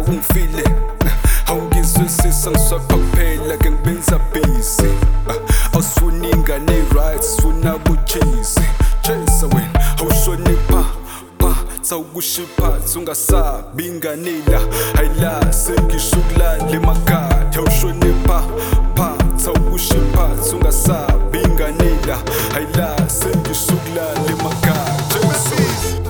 ungifile awungizwisisa ngiswapha kuphela ke ngibenza busy awusifuna ingane rights sifuna bucheese chesa wena awushonipha sawukushiphathi ungasabi inganela hayila sengisho ukulala emakhaya awushonipha sawukushiphathi ungasabi inganela hayila sengisho ukulala emakhaya chesa wena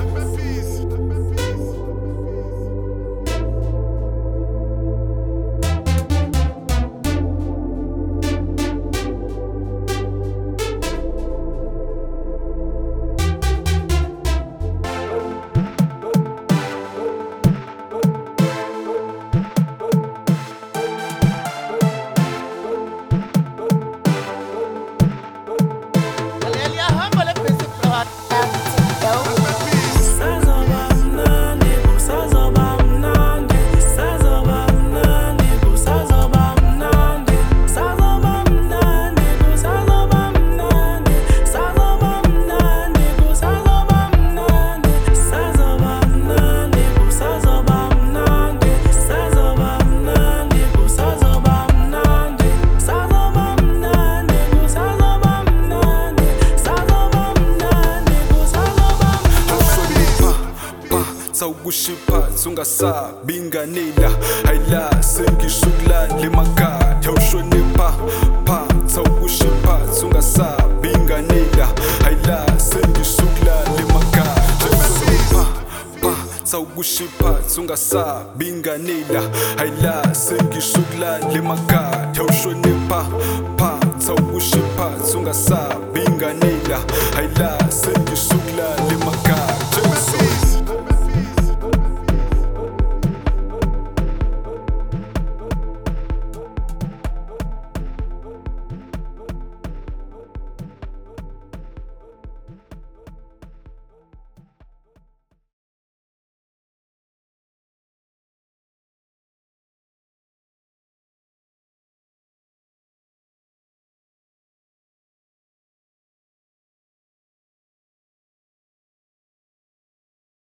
sawukushiphathi ungasabi inganela hayila sengisho ukulala emakhaya awushonipha sawukushiphathi ungasabi inganela hayila sengisho ukulala emakhaya sawukushiphathi ungasabi inganela hayila sengisho ukulala emakhaya awushonipha sawukushiphathi ungasabi inganela hayila sengisho